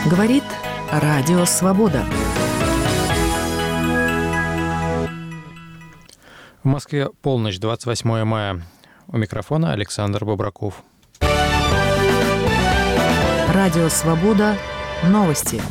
Говорит Радио Свобода. В Москве полночь, 28 мая. У микрофона Александр Бобраков. Радио Свобода. Новости.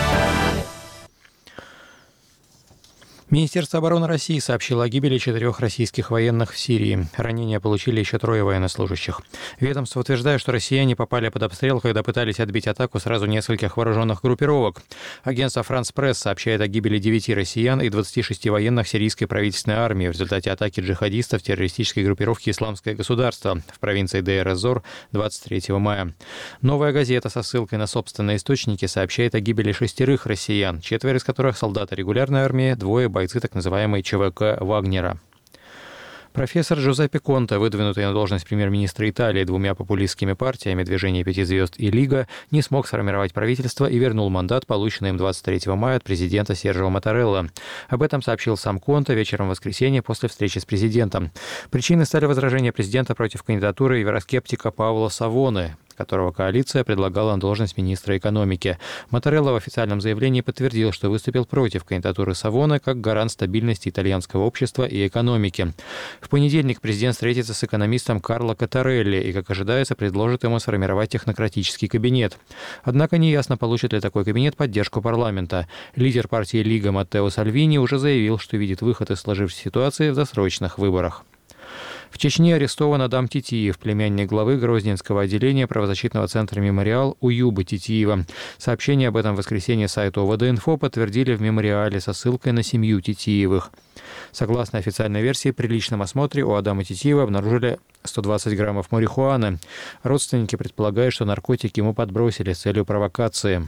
Министерство обороны России сообщило о гибели 4 российских военных в Сирии. Ранения получили еще 3 военнослужащих. Ведомство утверждает, что россияне попали под обстрел, когда пытались отбить атаку сразу нескольких вооруженных группировок. Агентство «Франс Пресс» сообщает о гибели 9 россиян и 26 военных сирийской правительственной армии в результате атаки джихадистов террористической группировки «Исламское государство» в провинции Дейр-эз-Зор 23 мая. «Новая газета» со ссылкой на собственные источники сообщает о гибели 6 россиян, 4 из которых солдаты регулярной армии, 2 бойцы так называемой ЧВК «Вагнера». Профессор Джузеппе Конте, выдвинутый на должность премьер-министра Италии 2 популистскими партиями «Движение 5 звезд» и «Лига», не смог сформировать правительство и вернул мандат, полученный им 23 мая от президента Серджио Маттарелла. Об этом сообщил сам Конте вечером в воскресенье после встречи с президентом. Причиной стали возражения президента против кандидатуры евроскептика Паоло Савоне, которого коалиция предлагала на должность министра экономики. Маттарелла в официальном заявлении подтвердил, что выступил против кандидатуры Савоне как гарант стабильности итальянского общества и экономики. В понедельник президент встретится с экономистом Карло Коттарелли и, как ожидается, предложит ему сформировать технократический кабинет. Однако неясно, получит ли такой кабинет поддержку парламента. Лидер партии «Лига» Маттео Сальвини уже заявил, что видит выход из сложившейся ситуации в досрочных выборах. В Чечне арестован Адам Титиев, племянник главы Грозненского отделения правозащитного центра «Мемориал» Уюба Титиева. Сообщение об этом в воскресенье сайту ОВД-Инфо подтвердили в «Мемориале» со ссылкой на семью Титиевых. Согласно официальной версии, при личном осмотре у Адама Титиева обнаружили 120 граммов марихуаны. Родственники предполагают, что наркотики ему подбросили с целью провокации.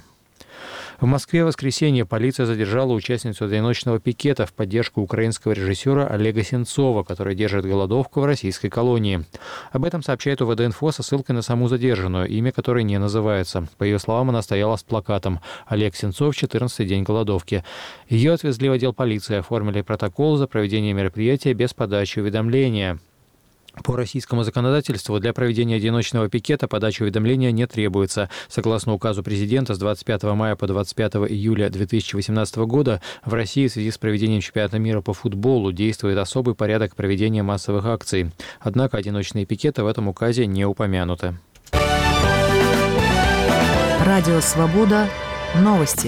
В Москве в воскресенье полиция задержала участницу одиночного пикета в поддержку украинского режиссера Олега Сенцова, который держит голодовку в российской колонии. Об этом сообщает УВД-Инфо со ссылкой на саму задержанную, имя которой не называется. По ее словам, она стояла с плакатом «Олег Сенцов, 14-й день голодовки». Ее отвезли в отдел полиции, оформили протокол за проведение мероприятия без подачи уведомления. По российскому законодательству для проведения одиночного пикета подача уведомления не требуется. Согласно указу президента, с 25 мая по 25 июля 2018 года в России в связи с проведением чемпионата мира по футболу действует особый порядок проведения массовых акций. Однако одиночные пикеты в этом указе не упомянуты. Радио Свобода. Новости.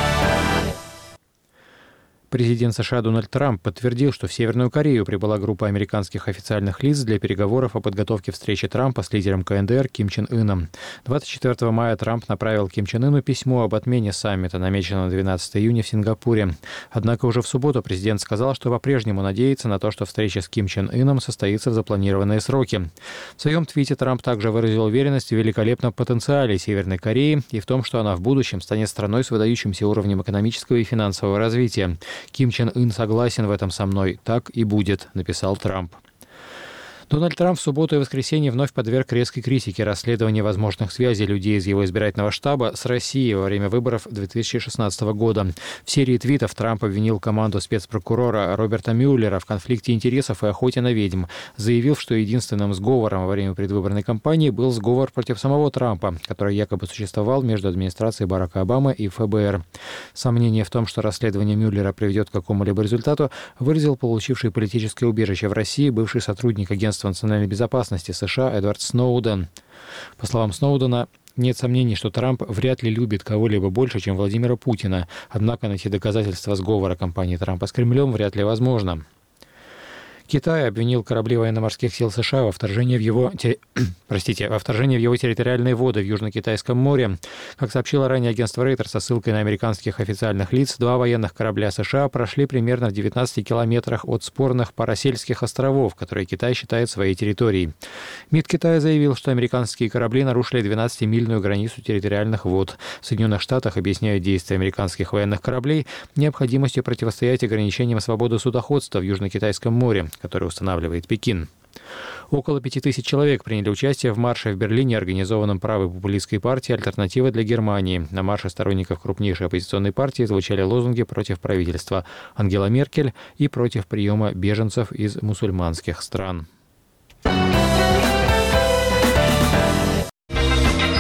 Президент США Дональд Трамп подтвердил, что в Северную Корею прибыла группа американских официальных лиц для переговоров о подготовке встречи Трампа с лидером КНДР Ким Чен Ыном. 24 мая Трамп направил Ким Чен Ыну письмо об отмене саммита, намеченного на 12 июня в Сингапуре. Однако уже в субботу президент сказал, что по-прежнему надеется на то, что встреча с Ким Чен Ыном состоится в запланированные сроки. В своем твите Трамп также выразил уверенность в великолепном потенциале Северной Кореи и в том, что она в будущем станет страной с выдающимся уровнем экономического и финансового развития. «Ким Чен Ын согласен в этом со мной. Так и будет», — написал Трамп. Дональд Трамп в субботу и воскресенье вновь подверг резкой критике расследования возможных связей людей из его избирательного штаба с Россией во время выборов 2016 года. В серии твитов Трамп обвинил команду спецпрокурора Роберта Мюллера в конфликте интересов и охоте на ведьм, заявив, что единственным сговором во время предвыборной кампании был сговор против самого Трампа, который якобы существовал между администрацией Барака Обамы и ФБР. Сомнение в том, что расследование Мюллера приведет к какому-либо результату, выразил получивший политическое убежище в России бывший сотрудник агентства национальной безопасности США Эдвард Сноуден. По словам Сноудена, нет сомнений, что Трамп вряд ли любит кого-либо больше, чем Владимира Путина. Однако найти доказательства сговора кампании Трампа с Кремлем вряд ли возможно. Китай обвинил корабли военно-морских сил США во вторжении в его территориальные воды в Южно-Китайском море. Как сообщило ранее агентство Рейтер со ссылкой на американских официальных лиц, 2 военных корабля США прошли примерно в 19 километрах от спорных Парасельских островов, которые Китай считает своей территорией. МИД Китая заявил, что американские корабли нарушили 12-мильную границу территориальных вод. В Соединенных Штатах объясняют действия американских военных кораблей необходимостью противостоять ограничениям свободы судоходства в Южно-Китайском море, который устанавливает Пекин. Около 5000 человек приняли участие в марше в Берлине, организованном правой популистской партией «Альтернатива для Германии». На марше сторонников крупнейшей оппозиционной партии звучали лозунги против правительства Ангела Меркель и против приема беженцев из мусульманских стран.